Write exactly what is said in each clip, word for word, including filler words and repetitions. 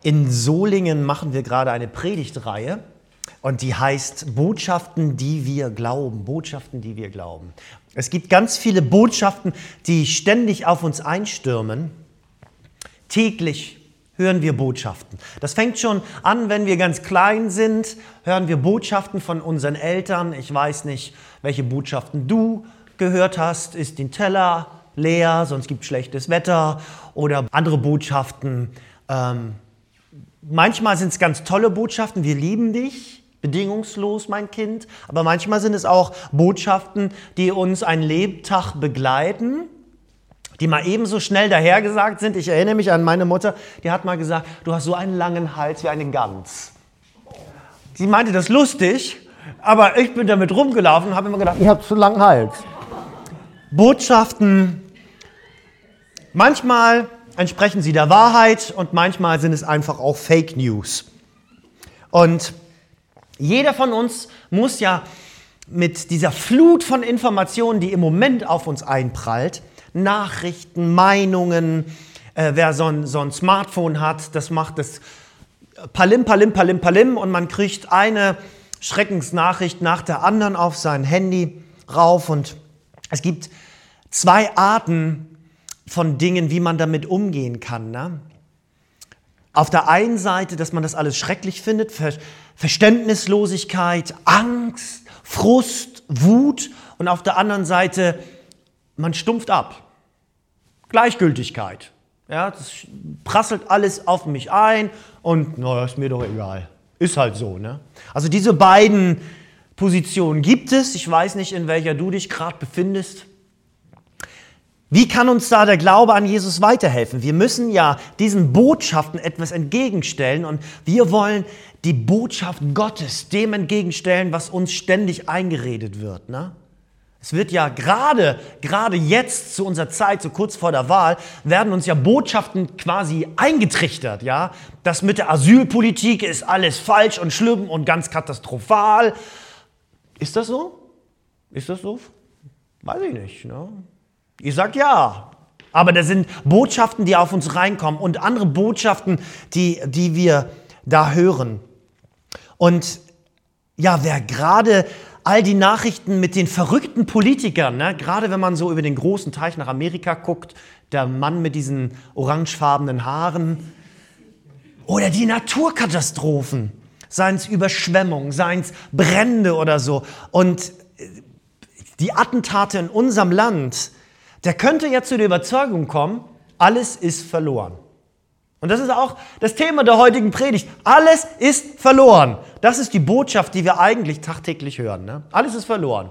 In Solingen machen wir gerade eine Predigtreihe und die heißt Botschaften, die wir glauben. Botschaften, die wir glauben. Es gibt ganz viele Botschaften, die ständig auf uns einstürmen. Täglich hören wir Botschaften. Das fängt schon an, wenn wir ganz klein sind, hören wir Botschaften von unseren Eltern. Ich weiß nicht, welche Botschaften du gehört hast. Ist den Teller leer, sonst gibt es schlechtes Wetter oder andere Botschaften. Ähm, manchmal sind es ganz tolle Botschaften. Wir lieben dich, bedingungslos, mein Kind. Aber manchmal sind es auch Botschaften, die uns ein Lebtag begleiten, die mal ebenso schnell dahergesagt sind. Ich erinnere mich an meine Mutter, die hat mal gesagt, du hast so einen langen Hals wie eine Gans. Sie meinte das lustig, aber ich bin damit rumgelaufen und habe immer gedacht, ich habe so einen langen Hals. Botschaften, manchmal entsprechen sie der Wahrheit und manchmal sind es einfach auch Fake News. Und jeder von uns muss ja mit dieser Flut von Informationen, die im Moment auf uns einprallt, Nachrichten, Meinungen, äh, wer so ein, so ein Smartphone hat, das macht das Palim, Palim, Palim, Palim und man kriegt eine Schreckensnachricht nach der anderen auf sein Handy rauf und es gibt zwei Arten von Dingen, wie man damit umgehen kann. Ne? Auf der einen Seite, dass man das alles schrecklich findet, Ver- Verständnislosigkeit, Angst, Frust, Wut und auf der anderen Seite, man stumpft ab. Gleichgültigkeit. Ja, das prasselt alles auf mich ein und naja, ist mir doch egal. Ist halt so. Ne? Also diese beiden Positionen gibt es. Ich weiß nicht, in welcher du dich gerade befindest. Wie kann uns da der Glaube an Jesus weiterhelfen? Wir müssen ja diesen Botschaften etwas entgegenstellen und wir wollen die Botschaft Gottes dem entgegenstellen, was uns ständig eingeredet wird. Ne? Es wird ja gerade, gerade jetzt zu unserer Zeit, so kurz vor der Wahl, werden uns ja Botschaften quasi eingetrichtert. Ja? Das mit der Asylpolitik ist alles falsch und schlimm und ganz katastrophal. Ist das so? Ist das so? Weiß ich nicht. Ne? Ich sag ja, aber das sind Botschaften, die auf uns reinkommen und andere Botschaften, die, die wir da hören. Und ja, wer gerade all die Nachrichten mit den verrückten Politikern, ne, gerade wenn man so über den großen Teich nach Amerika guckt, der Mann mit diesen orangefarbenen Haaren, oder die Naturkatastrophen, seien es Überschwemmungen, seien es Brände oder so, und die Attentate in unserem Land, der könnte jetzt zu der Überzeugung kommen, alles ist verloren. Und das ist auch das Thema der heutigen Predigt. Alles ist verloren. Das ist die Botschaft, die wir eigentlich tagtäglich hören. Ne? Alles ist verloren.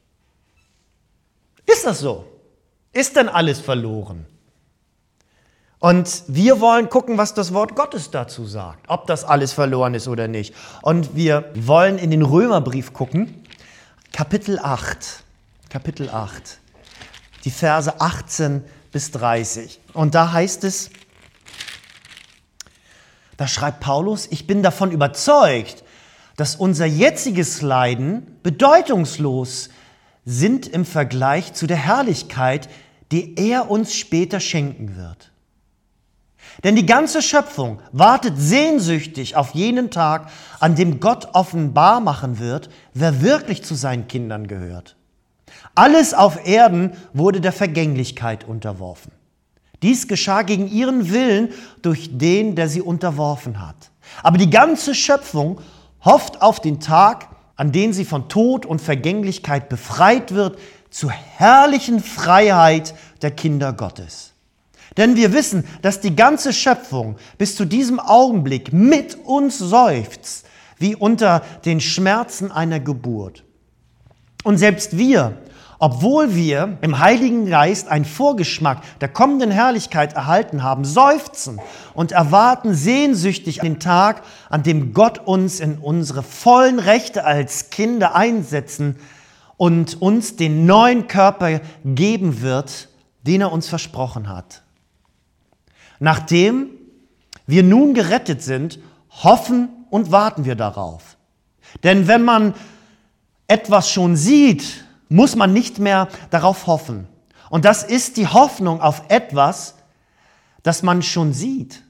Ist das so? Ist denn alles verloren? Und wir wollen gucken, was das Wort Gottes dazu sagt. Ob das alles verloren ist oder nicht. Und wir wollen in den Römerbrief gucken. Kapitel acht. Kapitel acht. Die Verse achtzehn bis dreißig. Und da heißt es, da schreibt Paulus, ich bin davon überzeugt, dass unser jetziges Leiden bedeutungslos sind im Vergleich zu der Herrlichkeit, die er uns später schenken wird. Denn die ganze Schöpfung wartet sehnsüchtig auf jenen Tag, an dem Gott offenbar machen wird, wer wirklich zu seinen Kindern gehört. Alles auf Erden wurde der Vergänglichkeit unterworfen. Dies geschah gegen ihren Willen durch den, der sie unterworfen hat. Aber die ganze Schöpfung hofft auf den Tag, an dem sie von Tod und Vergänglichkeit befreit wird, zur herrlichen Freiheit der Kinder Gottes. Denn wir wissen, dass die ganze Schöpfung bis zu diesem Augenblick mit uns seufzt, wie unter den Schmerzen einer Geburt. Und selbst wir, obwohl wir im Heiligen Geist einen Vorgeschmack der kommenden Herrlichkeit erhalten haben, seufzen und erwarten sehnsüchtig den Tag, an dem Gott uns in unsere vollen Rechte als Kinder einsetzen und uns den neuen Körper geben wird, den er uns versprochen hat. Nachdem wir nun gerettet sind, hoffen und warten wir darauf. Denn wenn man etwas schon sieht, muss man nicht mehr darauf hoffen. Und das ist die Hoffnung auf etwas, das man schon sieht.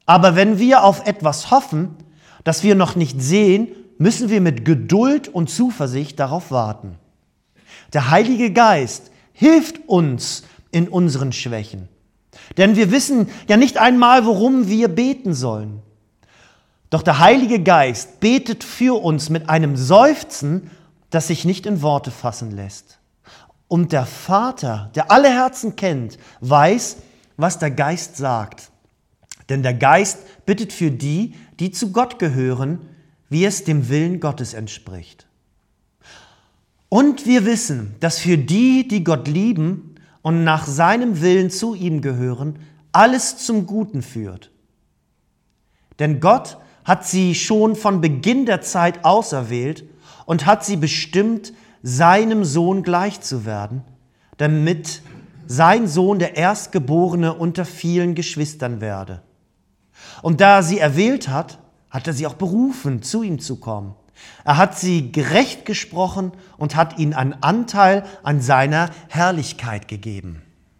Aber wenn wir auf etwas hoffen, das wir noch nicht sehen, müssen wir mit Geduld und Zuversicht darauf warten. Der Heilige Geist hilft uns in unseren Schwächen. Denn wir wissen ja nicht einmal, worum wir beten sollen. Doch der Heilige Geist betet für uns mit einem Seufzen, das sich nicht in Worte fassen lässt. Und der Vater, der alle Herzen kennt, weiß, was der Geist sagt. Denn der Geist bittet für die, die zu Gott gehören, wie es dem Willen Gottes entspricht. Und wir wissen, dass für die, die Gott lieben und nach seinem Willen zu ihm gehören, alles zum Guten führt. Denn Gott hat sie schon von Beginn der Zeit auserwählt und hat sie bestimmt, seinem Sohn gleich zu werden, damit sein Sohn der Erstgeborene unter vielen Geschwistern werde. Und da er sie erwählt hat, hat er sie auch berufen, zu ihm zu kommen. Er hat sie gerecht gesprochen und hat ihnen einen Anteil an seiner Herrlichkeit gegeben.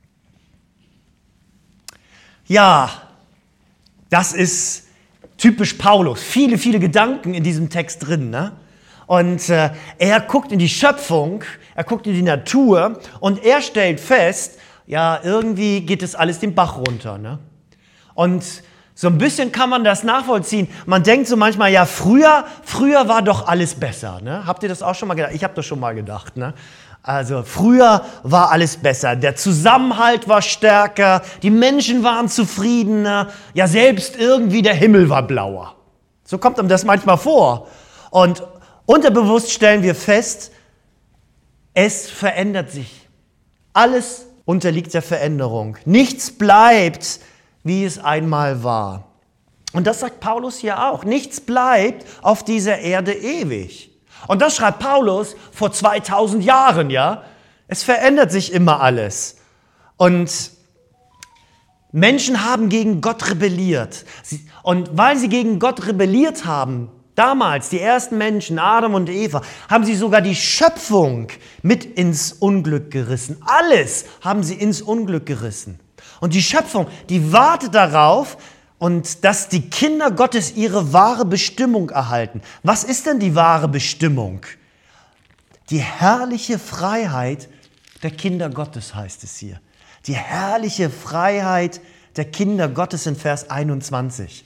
Ja, das ist typisch Paulus. Viele, viele Gedanken in diesem Text drin, ne? Und äh, er guckt in die Schöpfung, er guckt in die Natur und er stellt fest, ja, irgendwie geht es alles den Bach runter, ne? Und so ein bisschen kann man das nachvollziehen. Man denkt so manchmal, ja, früher, früher war doch alles besser, ne? Habt ihr das auch schon mal gedacht? Ich habe das schon mal gedacht, ne? Also früher war alles besser. Der Zusammenhalt war stärker, die Menschen waren zufriedener, ja, selbst irgendwie der Himmel war blauer. So kommt einem das manchmal vor. Und unterbewusst stellen wir fest, es verändert sich. Alles unterliegt der Veränderung. Nichts bleibt, wie es einmal war. Und das sagt Paulus hier auch. Nichts bleibt auf dieser Erde ewig. Und das schreibt Paulus vor zweitausend Jahren, ja. Es verändert sich immer alles. Und Menschen haben gegen Gott rebelliert. Und weil sie gegen Gott rebelliert haben, damals, die ersten Menschen, Adam und Eva, haben sie sogar die Schöpfung mit ins Unglück gerissen. Alles haben sie ins Unglück gerissen. Und die Schöpfung, die wartet darauf, und dass die Kinder Gottes ihre wahre Bestimmung erhalten. Was ist denn die wahre Bestimmung? Die herrliche Freiheit der Kinder Gottes heißt es hier. Die herrliche Freiheit der Kinder Gottes in Vers einundzwanzig.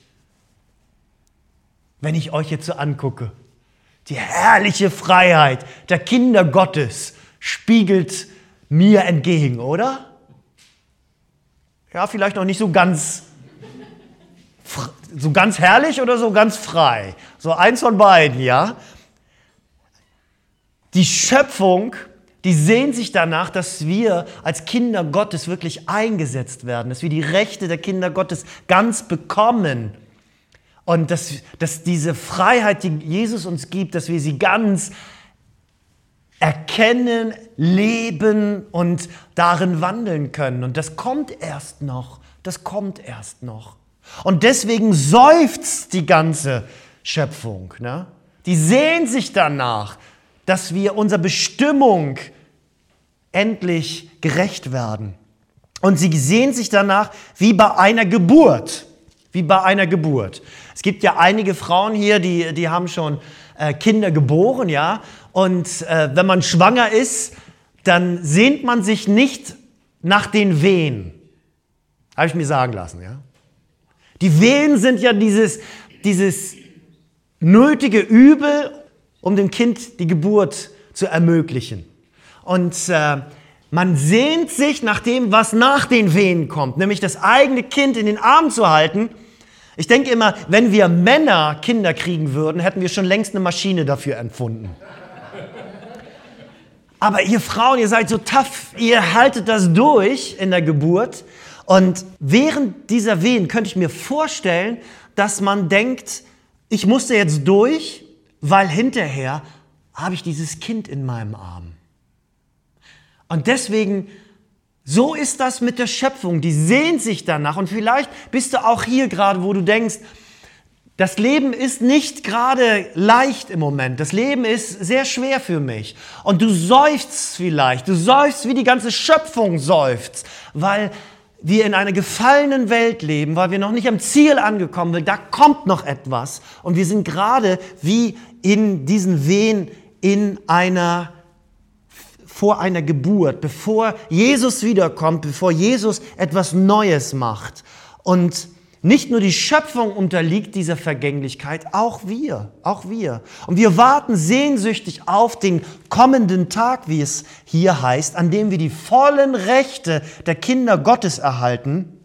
Wenn ich euch jetzt so angucke, die herrliche Freiheit der Kinder Gottes spiegelt mir entgegen, oder? Ja, vielleicht noch nicht so ganz, so ganz herrlich oder so ganz frei. So eins von beiden, ja. Die Schöpfung, die sehnt sich danach, dass wir als Kinder Gottes wirklich eingesetzt werden, dass wir die Rechte der Kinder Gottes ganz bekommen. Und dass, dass diese Freiheit, die Jesus uns gibt, dass wir sie ganz erkennen, leben und darin wandeln können. Und das kommt erst noch. Das kommt erst noch. Und deswegen seufzt die ganze Schöpfung, ne? Die sehnt sich danach, dass wir unserer Bestimmung endlich gerecht werden. Und sie sehnt sich danach wie bei einer Geburt. Wie bei einer Geburt. Es gibt ja einige Frauen hier, die, die haben schon äh, Kinder geboren, ja. Und äh, wenn man schwanger ist, dann sehnt man sich nicht nach den Wehen. Habe ich mir sagen lassen, ja. Die Wehen sind ja dieses, dieses nötige Übel, um dem Kind die Geburt zu ermöglichen. Und äh, man sehnt sich nach dem, was nach den Wehen kommt, nämlich das eigene Kind in den Arm zu halten. Ich denke immer, wenn wir Männer Kinder kriegen würden, hätten wir schon längst eine Maschine dafür erfunden. Aber ihr Frauen, ihr seid so tough, ihr haltet das durch in der Geburt. Und während dieser Wehen könnte ich mir vorstellen, dass man denkt, ich musste jetzt durch, weil hinterher habe ich dieses Kind in meinem Arm. Und deswegen, so ist das mit der Schöpfung, die sehnt sich danach. Und vielleicht bist du auch hier gerade, wo du denkst, das Leben ist nicht gerade leicht im Moment. Das Leben ist sehr schwer für mich. Und du seufzt vielleicht, du seufzt, wie die ganze Schöpfung seufzt, weil wir in einer gefallenen Welt leben, weil wir noch nicht am Ziel angekommen sind. Da kommt noch etwas. Und wir sind gerade wie in diesen Wehen in einer, vor einer Geburt, bevor Jesus wiederkommt, bevor Jesus etwas Neues macht. Und nicht nur die Schöpfung unterliegt dieser Vergänglichkeit, auch wir, auch wir. Und wir warten sehnsüchtig auf den kommenden Tag, wie es hier heißt, an dem wir die vollen Rechte der Kinder Gottes erhalten.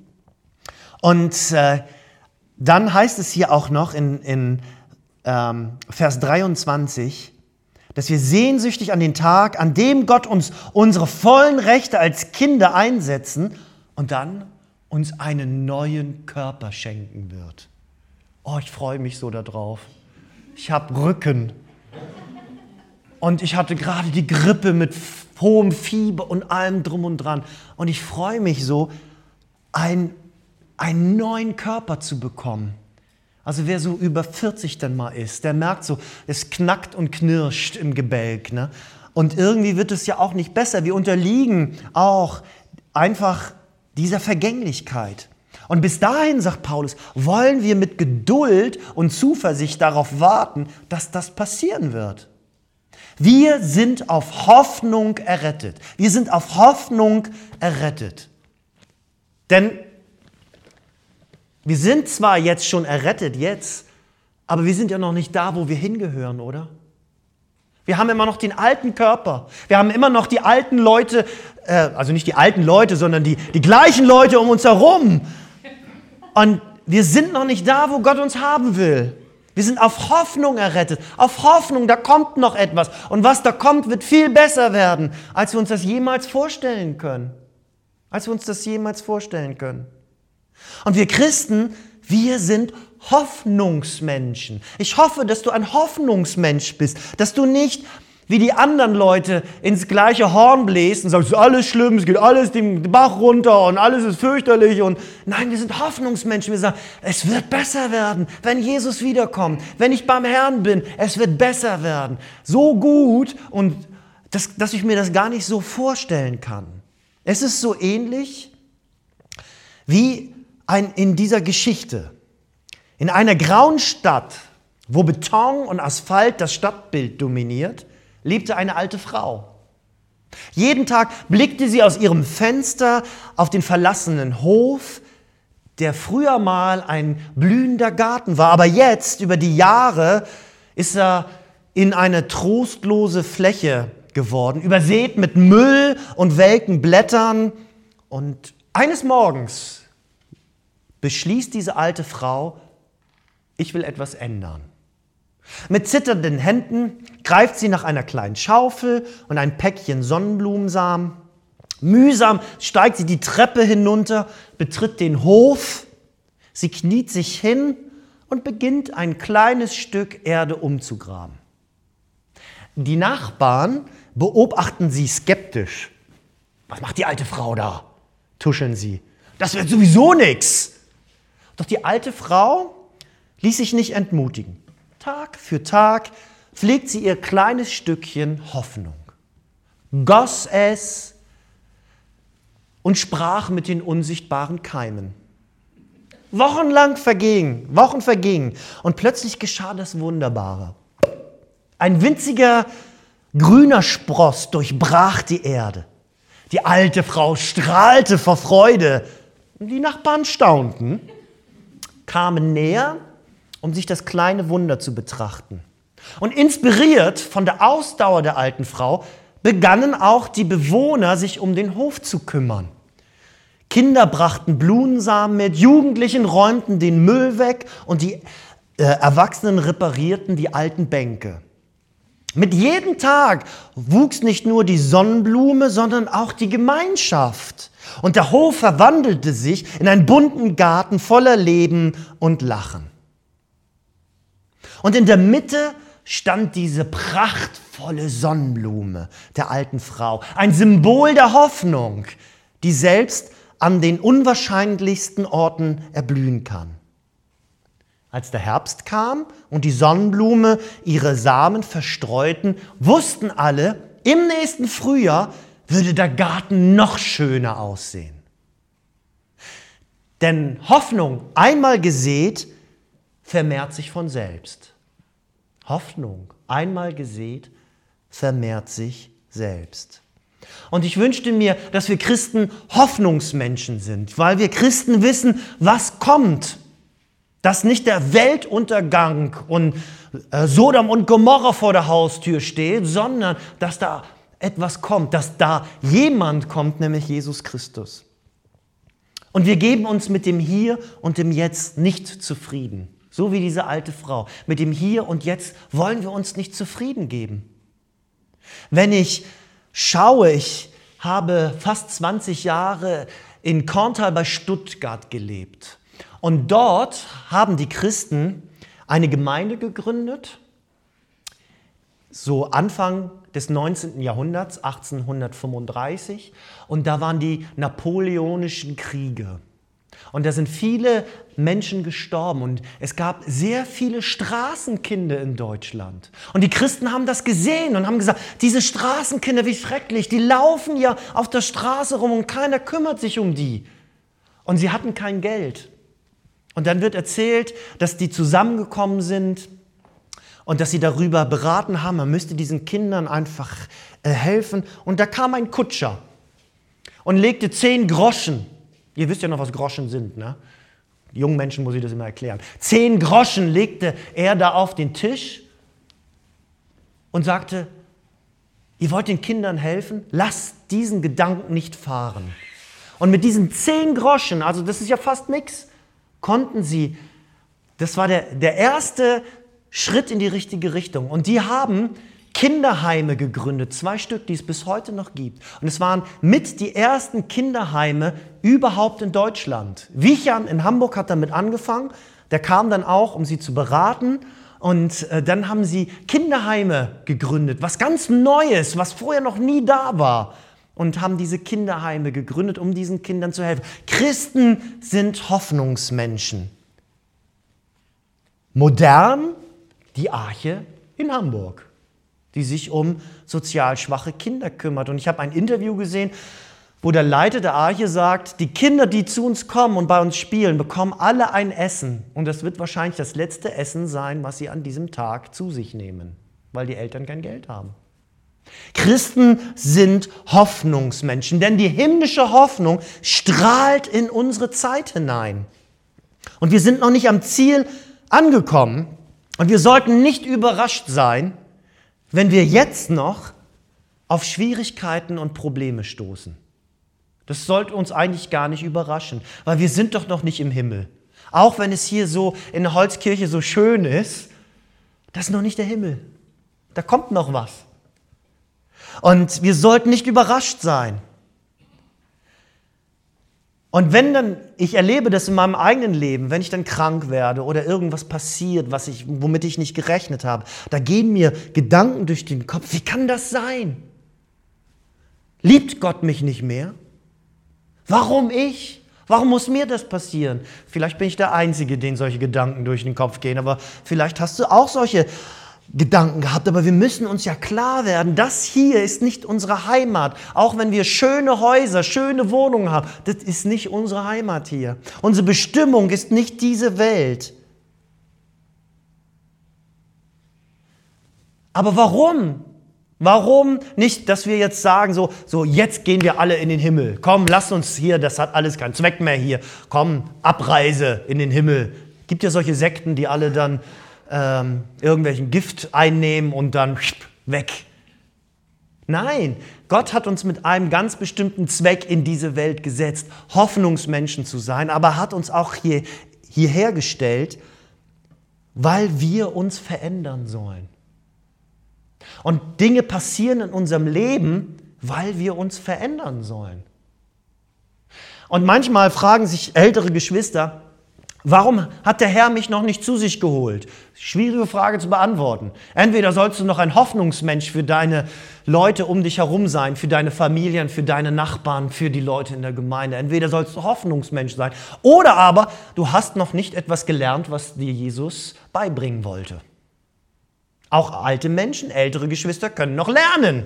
Und äh, dann heißt es hier auch noch in, in ähm, Vers dreiundzwanzig, dass wir sehnsüchtig an den Tag, an dem Gott uns unsere vollen Rechte als Kinder einsetzen und dann uns einen neuen Körper schenken wird. Oh, ich freue mich so darauf. Ich habe Rücken. Und ich hatte gerade die Grippe mit hohem Fieber und allem drum und dran. Und ich freue mich so, ein, einen neuen Körper zu bekommen. Also wer so über vierzig dann mal ist, der merkt so, es knackt und knirscht im Gebälk. Ne? Und irgendwie wird es ja auch nicht besser. Wir unterliegen auch einfach dieser Vergänglichkeit. Und bis dahin, sagt Paulus, wollen wir mit Geduld und Zuversicht darauf warten, dass das passieren wird. Wir sind auf Hoffnung errettet. Wir sind auf Hoffnung errettet. Denn wir sind zwar jetzt schon errettet, jetzt, aber wir sind ja noch nicht da, wo wir hingehören, oder? Wir haben immer noch den alten Körper. Wir haben immer noch die alten Leute, äh, also nicht die alten Leute, sondern die, die gleichen Leute um uns herum. Und wir sind noch nicht da, wo Gott uns haben will. Wir sind auf Hoffnung errettet. Auf Hoffnung, da kommt noch etwas. Und was da kommt, wird viel besser werden, als wir uns das jemals vorstellen können. Als wir uns das jemals vorstellen können. Und wir Christen, wir sind Hoffnungsmenschen. Ich hoffe, dass du ein Hoffnungsmensch bist, dass du nicht wie die anderen Leute ins gleiche Horn bläst und sagst, es ist alles schlimm, es geht alles den Bach runter und alles ist fürchterlich. Und nein, wir sind Hoffnungsmenschen. Wir sagen, es wird besser werden, wenn Jesus wiederkommt, wenn ich beim Herrn bin, es wird besser werden. So gut, und das, dass ich mir das gar nicht so vorstellen kann. Es ist so ähnlich wie ein, in dieser Geschichte. In einer grauen Stadt, wo Beton und Asphalt das Stadtbild dominiert, lebte eine alte Frau. Jeden Tag blickte sie aus ihrem Fenster auf den verlassenen Hof, der früher mal ein blühender Garten war. Aber jetzt, über die Jahre, ist er in eine trostlose Fläche geworden, übersät mit Müll und welken Blättern. Und eines Morgens beschließt diese alte Frau, ich will etwas ändern. Mit zitternden Händen greift sie nach einer kleinen Schaufel und ein Päckchen Sonnenblumensamen. Mühsam steigt sie die Treppe hinunter, betritt den Hof. Sie kniet sich hin und beginnt, ein kleines Stück Erde umzugraben. Die Nachbarn beobachten sie skeptisch. Was macht die alte Frau da? Tuscheln sie. Das wird sowieso nichts. Doch die alte Frau ließ sich nicht entmutigen. Tag für Tag pflegt sie ihr kleines Stückchen Hoffnung, goss es und sprach mit den unsichtbaren Keimen. Wochenlang vergingen, Wochen vergingen und plötzlich geschah das Wunderbare. Ein winziger grüner Spross durchbrach die Erde. Die alte Frau strahlte vor Freude. Die Nachbarn staunten, kamen näher, um sich das kleine Wunder zu betrachten. Und inspiriert von der Ausdauer der alten Frau begannen auch die Bewohner, sich um den Hof zu kümmern. Kinder brachten Blumensamen mit, Jugendlichen räumten den Müll weg und die äh, Erwachsenen reparierten die alten Bänke. Mit jedem Tag wuchs nicht nur die Sonnenblume, sondern auch die Gemeinschaft. Und der Hof verwandelte sich in einen bunten Garten voller Leben und Lachen. Und in der Mitte stand diese prachtvolle Sonnenblume der alten Frau, ein Symbol der Hoffnung, die selbst an den unwahrscheinlichsten Orten erblühen kann. Als der Herbst kam und die Sonnenblume ihre Samen verstreuten, wussten alle, im nächsten Frühjahr würde der Garten noch schöner aussehen. Denn Hoffnung, einmal gesät, vermehrt sich von selbst. Hoffnung, einmal gesät, vermehrt sich selbst. Und ich wünschte mir, dass wir Christen Hoffnungsmenschen sind, weil wir Christen wissen, was kommt. Dass nicht der Weltuntergang und äh, Sodom und Gomorra vor der Haustür steht, sondern dass da etwas kommt, dass da jemand kommt, nämlich Jesus Christus. Und wir geben uns mit dem Hier und dem Jetzt nicht zufrieden. So wie diese alte Frau. Mit dem Hier und Jetzt wollen wir uns nicht zufrieden geben. Wenn ich schaue, ich habe fast zwanzig Jahre in Korntal bei Stuttgart gelebt. Und dort haben die Christen eine Gemeinde gegründet, so Anfang des neunzehnten Jahrhunderts, achtzehnhundertfünfunddreißig. Und da waren die napoleonischen Kriege. Und da sind viele Menschen gestorben und es gab sehr viele Straßenkinder in Deutschland. Und die Christen haben das gesehen und haben gesagt, diese Straßenkinder, wie schrecklich, die laufen ja auf der Straße rum und keiner kümmert sich um die. Und sie hatten kein Geld. Und dann wird erzählt, dass die zusammengekommen sind und dass sie darüber beraten haben, man müsste diesen Kindern einfach äh, helfen. Und da kam ein Kutscher und legte zehn Groschen. Ihr wisst ja noch, was Groschen sind, ne? Die jungen Menschen muss ich das immer erklären. Zehn Groschen legte er da auf den Tisch und sagte, ihr wollt den Kindern helfen? Lasst diesen Gedanken nicht fahren. Und mit diesen zehn Groschen, also das ist ja fast nichts, konnten sie, das war der, der erste Schritt in die richtige Richtung. Und die haben Kinderheime gegründet, zwei Stück, die es bis heute noch gibt. Und es waren mit die ersten Kinderheime überhaupt in Deutschland. Wichern in Hamburg hat damit angefangen. Der kam dann auch, um sie zu beraten. Und äh, dann haben sie Kinderheime gegründet, was ganz Neues, was vorher noch nie da war. Und haben diese Kinderheime gegründet, um diesen Kindern zu helfen. Christen sind Hoffnungsmenschen. Modern die Arche in Hamburg, die sich um sozial schwache Kinder kümmert. Und ich habe ein Interview gesehen, wo der Leiter der Arche sagt, die Kinder, die zu uns kommen und bei uns spielen, bekommen alle ein Essen. Und das wird wahrscheinlich das letzte Essen sein, was sie an diesem Tag zu sich nehmen, weil die Eltern kein Geld haben. Christen sind Hoffnungsmenschen, denn die himmlische Hoffnung strahlt in unsere Zeit hinein. Und wir sind noch nicht am Ziel angekommen und wir sollten nicht überrascht sein, wenn wir jetzt noch auf Schwierigkeiten und Probleme stoßen. Das sollte uns eigentlich gar nicht überraschen, weil wir sind doch noch nicht im Himmel. Auch wenn es hier so in der Holzkirche so schön ist, das ist noch nicht der Himmel. Da kommt noch was. Und wir sollten nicht überrascht sein. Und wenn dann, ich erlebe das in meinem eigenen Leben, wenn ich dann krank werde oder irgendwas passiert, was ich, womit ich nicht gerechnet habe, da gehen mir Gedanken durch den Kopf, wie kann das sein? Liebt Gott mich nicht mehr? Warum ich? Warum muss mir das passieren? Vielleicht bin ich der Einzige, den solche Gedanken durch den Kopf gehen, aber vielleicht hast du auch solche Gedanken gehabt, aber wir müssen uns ja klar werden, das hier ist nicht unsere Heimat. Auch wenn wir schöne Häuser, schöne Wohnungen haben, das ist nicht unsere Heimat hier. Unsere Bestimmung ist nicht diese Welt. Aber warum? Warum nicht, dass wir jetzt sagen, so, so jetzt gehen wir alle in den Himmel. Komm, lass uns hier, das hat alles keinen Zweck mehr hier. Komm, Abreise in den Himmel. Gibt ja solche Sekten, die alle dann ähm, irgendwelchen Gift einnehmen und dann weg. Nein, Gott hat uns mit einem ganz bestimmten Zweck in diese Welt gesetzt, Hoffnungsmenschen zu sein, aber hat uns auch hier, hierher gestellt, weil wir uns verändern sollen. Und Dinge passieren in unserem Leben, weil wir uns verändern sollen. Und manchmal fragen sich ältere Geschwister, warum hat der Herr mich noch nicht zu sich geholt? Schwierige Frage zu beantworten. Entweder sollst du noch ein Hoffnungsmensch für deine Leute um dich herum sein, für deine Familien, für deine Nachbarn, für die Leute in der Gemeinde. Entweder sollst du Hoffnungsmensch sein oder aber du hast noch nicht etwas gelernt, was dir Jesus beibringen wollte. Auch alte Menschen, ältere Geschwister können noch lernen.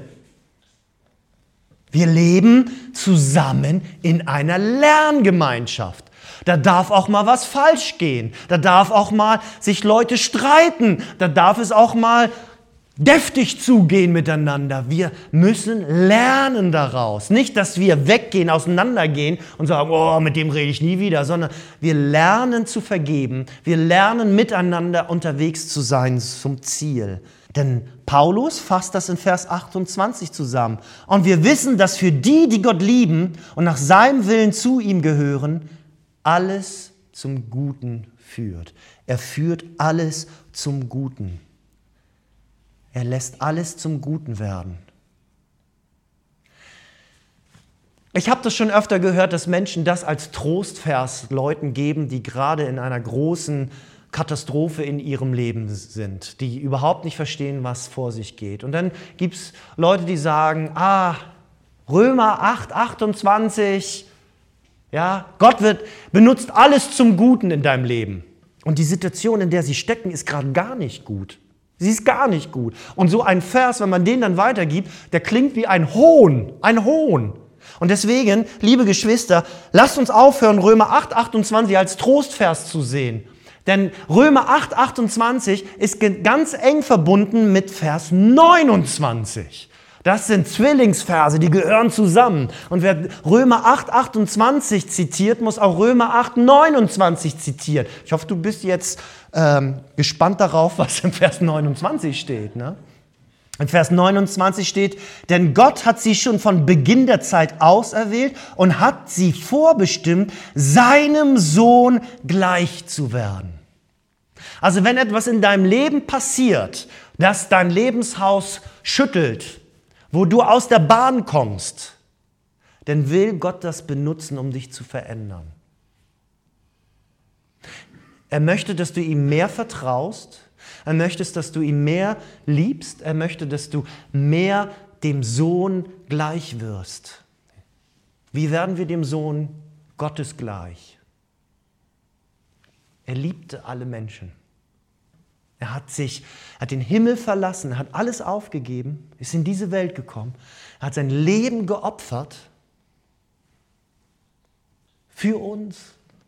Wir leben zusammen in einer Lerngemeinschaft. Da darf auch mal was falsch gehen. Da darf auch mal sich Leute streiten. Da darf es auch mal deftig zugehen miteinander. Wir müssen lernen daraus. Nicht, dass wir weggehen, auseinandergehen und sagen, oh, mit dem rede ich nie wieder, sondern wir lernen zu vergeben. Wir lernen miteinander unterwegs zu sein zum Ziel. Denn Paulus fasst das in Vers achtundzwanzig zusammen. Und wir wissen, dass für die, die Gott lieben und nach seinem Willen zu ihm gehören, alles zum Guten führt. Er führt alles zum Guten. Er lässt alles zum Guten werden. Ich habe das schon öfter gehört, dass Menschen das als Trostvers Leuten geben, die gerade in einer großen Katastrophe in ihrem Leben sind, die überhaupt nicht verstehen, was vor sich geht. Und dann gibt es Leute, die sagen, ah, Römer acht, achtundzwanzig, ja, Gott wird, benutzt alles zum Guten in deinem Leben. Und die Situation, in der sie stecken, ist gerade gar nicht gut. Sie ist gar nicht gut. Und so ein Vers, wenn man den dann weitergibt, der klingt wie ein Hohn, ein Hohn. Und deswegen, liebe Geschwister, lasst uns aufhören, Römer acht, achtundzwanzig als Trostvers zu sehen. Denn Römer acht, achtundzwanzig ist ganz eng verbunden mit Vers neunundzwanzig. Das sind Zwillingsverse, die gehören zusammen. Und wer Römer acht, achtundzwanzig zitiert, muss auch Römer acht, neunundzwanzig zitieren. Ich hoffe, du bist jetzt ähm, gespannt darauf, was im Vers neunundzwanzig steht. Ne? In Vers neunundzwanzig steht, denn Gott hat sie schon von Beginn der Zeit auserwählt und hat sie vorbestimmt, seinem Sohn gleich zu werden. Also wenn etwas in deinem Leben passiert, das dein Lebenshaus schüttelt, wo du aus der Bahn kommst, dann will Gott das benutzen, um dich zu verändern. Er möchte, dass du ihm mehr vertraust. Er möchte, dass du ihn mehr liebst. Er möchte, dass du mehr dem Sohn gleich wirst. Wie werden wir dem Sohn Gottes gleich? Er liebte alle Menschen. Er hat sich, hat den Himmel verlassen, er hat alles aufgegeben, ist in diese Welt gekommen. Er hat sein Leben geopfert für uns.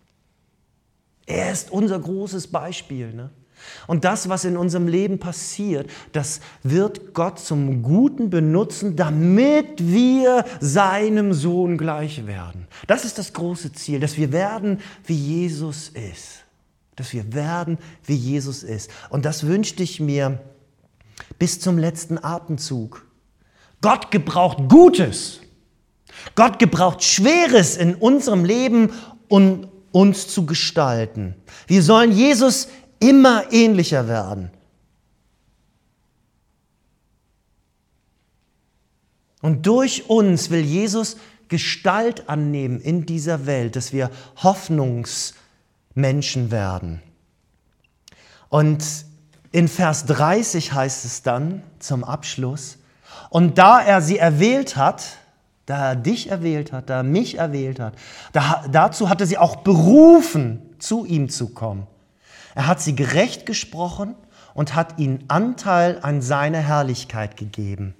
Er ist unser großes Beispiel. Ne? Und das, was in unserem Leben passiert, das wird Gott zum Guten benutzen, damit wir seinem Sohn gleich werden. Das ist das große Ziel, dass wir werden, wie Jesus ist. Dass wir werden, wie Jesus ist. Und das wünschte ich mir bis zum letzten Atemzug. Gott gebraucht Gutes. Gott gebraucht Schweres in unserem Leben, um uns zu gestalten. Wir sollen Jesus immer ähnlicher werden. Und durch uns will Jesus Gestalt annehmen in dieser Welt, dass wir Hoffnungsmenschen werden. Und in Vers dreißig heißt es dann zum Abschluss, und da er sie erwählt hat, da er dich erwählt hat, da er mich erwählt hat, da, dazu hat er sie auch berufen, zu ihm zu kommen. Er hat sie gerecht gesprochen und hat ihnen Anteil an seiner Herrlichkeit gegeben.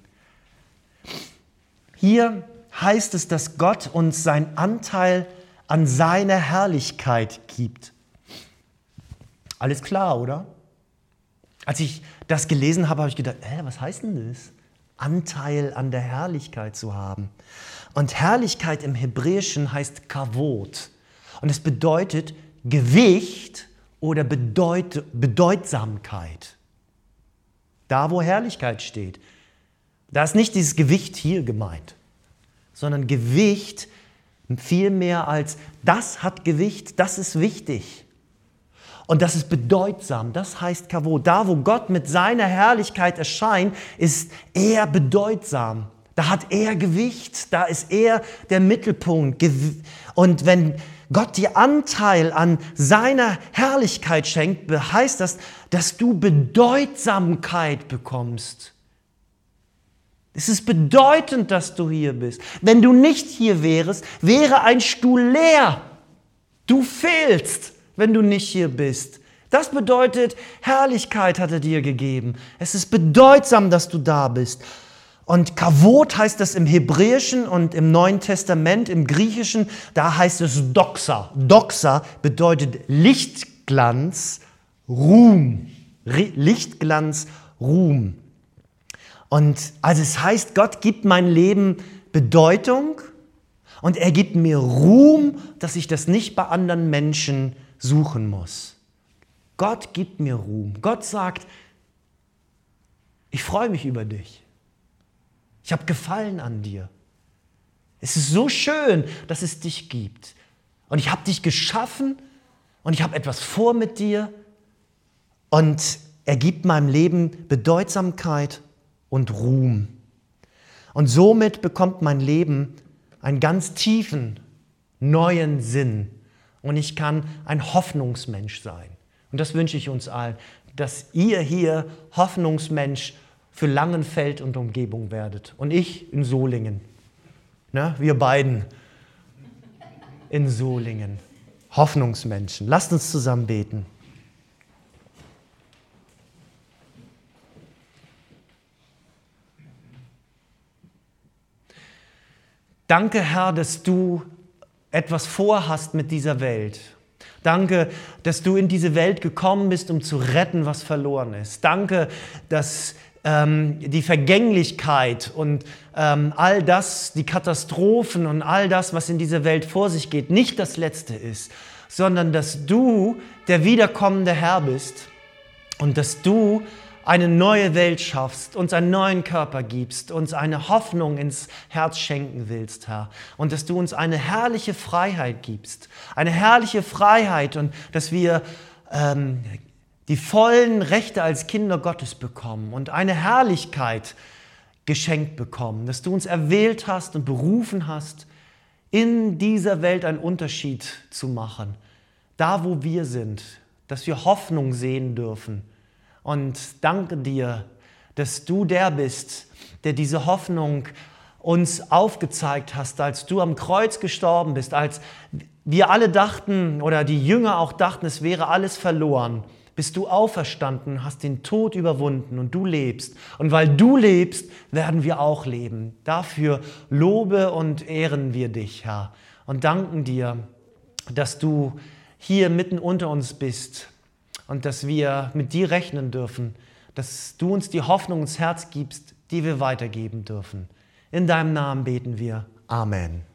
Hier heißt es, dass Gott uns seinen Anteil an seiner Herrlichkeit gibt. Alles klar, oder? Als ich das gelesen habe, habe ich gedacht, äh, was heißt denn das? Anteil an der Herrlichkeit zu haben. Und Herrlichkeit im Hebräischen heißt Kavod. Und es bedeutet Gewicht oder Bedeut- Bedeutsamkeit. Da, wo Herrlichkeit steht. Da ist nicht dieses Gewicht hier gemeint, sondern Gewicht viel mehr als, das hat Gewicht, das ist wichtig. Und das ist bedeutsam, das heißt Kavod. Da, wo Gott mit seiner Herrlichkeit erscheint, ist er bedeutsam. Da hat er Gewicht, da ist er der Mittelpunkt. Und wenn Gott dir Anteil an seiner Herrlichkeit schenkt, heißt das, dass du Bedeutsamkeit bekommst. Es ist bedeutend, dass du hier bist. Wenn du nicht hier wärst, wäre ein Stuhl leer. Du fehlst, wenn du nicht hier bist. Das bedeutet, Herrlichkeit hat er dir gegeben. Es ist bedeutsam, dass du da bist. Und Kavod heißt das im Hebräischen und im Neuen Testament, im Griechischen, da heißt es Doxa. Doxa bedeutet Lichtglanz, Ruhm. Lichtglanz, Ruhm. Und also es heißt, Gott gibt mein Leben Bedeutung und er gibt mir Ruhm, dass ich das nicht bei anderen Menschen suchen muss. Gott gibt mir Ruhm. Gott sagt, ich freue mich über dich. Ich habe Gefallen an dir. Es ist so schön, dass es dich gibt. Und ich habe dich geschaffen und ich habe etwas vor mit dir. Und er gibt meinem Leben Bedeutsamkeit und Ruhm. Und somit bekommt mein Leben einen ganz tiefen, neuen Sinn. Und ich kann ein Hoffnungsmensch sein. Und das wünsche ich uns allen, dass ihr hier Hoffnungsmensch für Langenfeld und Umgebung werdet. Und ich in Solingen. Ne? Wir beiden in Solingen. Hoffnungsmenschen. Lasst uns zusammen beten. Danke, Herr, dass du etwas vorhast mit dieser Welt. Danke, dass du in diese Welt gekommen bist, um zu retten, was verloren ist. Danke, dass ähm, die Vergänglichkeit und ähm, all das, die Katastrophen und all das, was in dieser Welt vor sich geht, nicht das Letzte ist, sondern dass du der wiederkommende Herr bist und dass du eine neue Welt schaffst, uns einen neuen Körper gibst, uns eine Hoffnung ins Herz schenken willst, Herr. Und dass du uns eine herrliche Freiheit gibst, eine herrliche Freiheit und dass wir ähm, die vollen Rechte als Kinder Gottes bekommen und eine Herrlichkeit geschenkt bekommen, dass du uns erwählt hast und berufen hast, in dieser Welt einen Unterschied zu machen, da wo wir sind, dass wir Hoffnung sehen dürfen. Und danke dir, dass du der bist, der diese Hoffnung uns aufgezeigt hast, als du am Kreuz gestorben bist, als wir alle dachten oder die Jünger auch dachten, es wäre alles verloren, bist du auferstanden, hast den Tod überwunden und du lebst. Und weil du lebst, werden wir auch leben. Dafür lobe und ehren wir dich, Herr. Und danken dir, dass du hier mitten unter uns bist. Und dass wir mit dir rechnen dürfen, dass du uns die Hoffnung ins Herz gibst, die wir weitergeben dürfen. In deinem Namen beten wir. Amen.